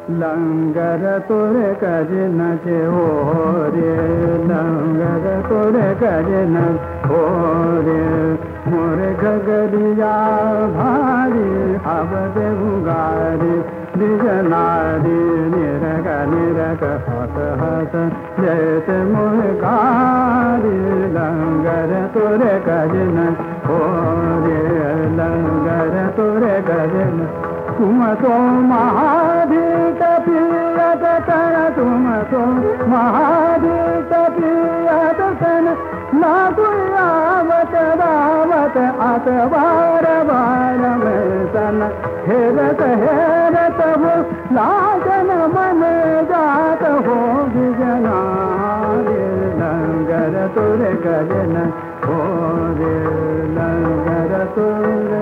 लंगर तोरे कर नचे हो रे, लंगर तोरे कर न हो रे, मोरे घगरिया भारी अब देवगारी बिजनारी निरग निरग हस हस जैत मुगारी। लंगर तोरे कर न हो रे, लंगर तोरे कर न। तुम तो महाधीत पियत तन, तुम तो महाधीत पियत तन, ना कोई आवत रावत अत बार बार में सन। हेरत हेरत वो लाजन मन जात हो बिजनारी। लंगर तुरे गजन हो रे, लंगर तुरे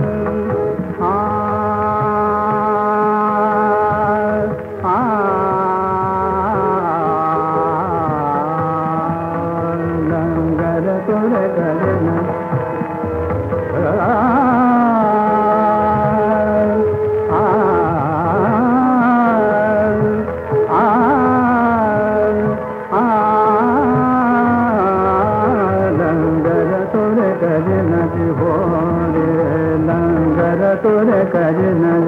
तोरे कर न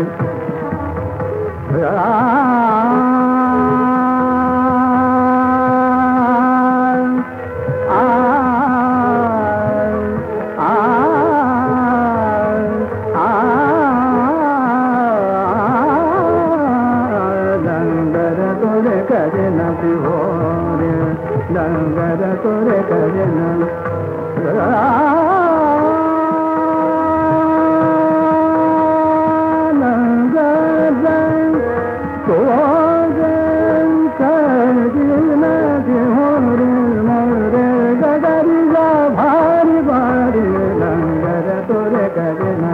लंगर तोरे कर न हो रे, लंगर तोरे कर न। भारी भारी लंगर तोरे कर न।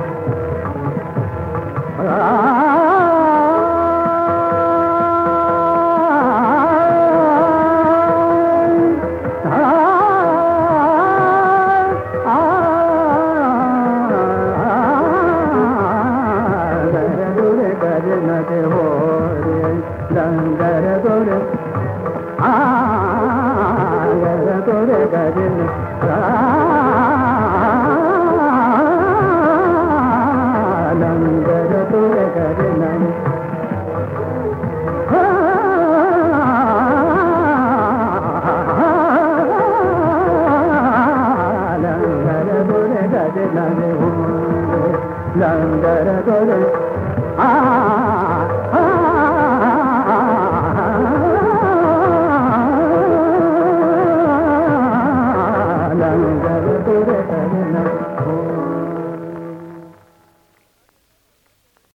लंगर तोरे तोरे कर न। लंगर तोरे कर न। लंगर तोरे कर न हो रे, लंगर तोरे लंगर तोरे कर न।